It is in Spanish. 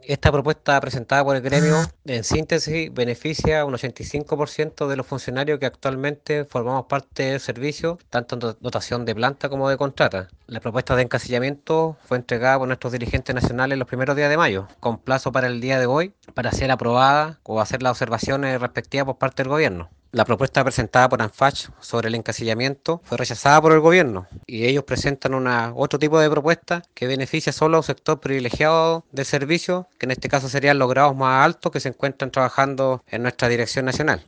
Esta propuesta presentada por el gremio, en síntesis, beneficia a un 85% de los funcionarios que actualmente formamos parte del servicio, tanto en dotación de planta como de contrata. La propuesta de encasillamiento fue entregada por nuestros dirigentes nacionales los primeros días de mayo, con plazo para el día de hoy para ser aprobada o hacer las observaciones respectivas por parte del gobierno. La propuesta presentada por ANFACH sobre el encasillamiento fue rechazada por el gobierno y ellos presentan otro tipo de propuesta que beneficia solo a un sector privilegiado del servicio, que en este caso serían los grados más altos que se encuentran trabajando en nuestra dirección nacional.